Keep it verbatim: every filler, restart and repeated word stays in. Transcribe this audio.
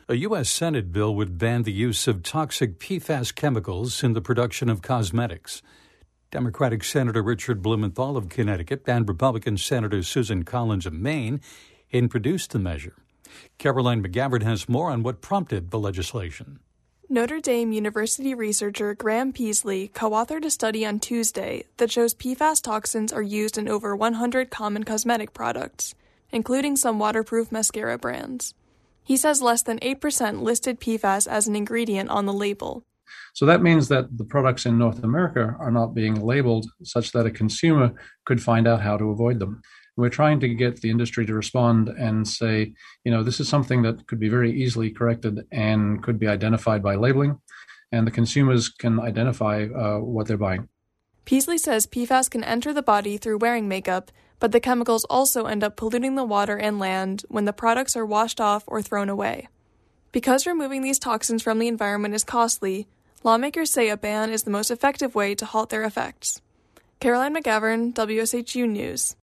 A U S Senate bill would ban the use of toxic P FAS chemicals in the production of cosmetics. Democratic Senator Richard Blumenthal of Connecticut and Republican Senator Susan Collins of Maine introduced the measure. Caroline McGavern has more on what prompted the legislation. Notre Dame University researcher Graham Peasley co-authored a study on Tuesday that shows P FAS toxins are used in over one hundred common cosmetic products, including some waterproof mascara brands. He says less than eight percent listed P FAS as an ingredient on the label. So that means that the products in North America are not being labeled such that a consumer could find out how to avoid them. We're trying to get the industry to respond and say, you know, this is something that could be very easily corrected and could be identified by labeling, and the consumers can identify uh, what they're buying. Peasley says P FAS can enter the body through wearing makeup, but the chemicals also end up polluting the water and land when the products are washed off or thrown away. Because removing these toxins from the environment is costly, lawmakers say a ban is the most effective way to halt their effects. Caroline McGavern, W S H U News.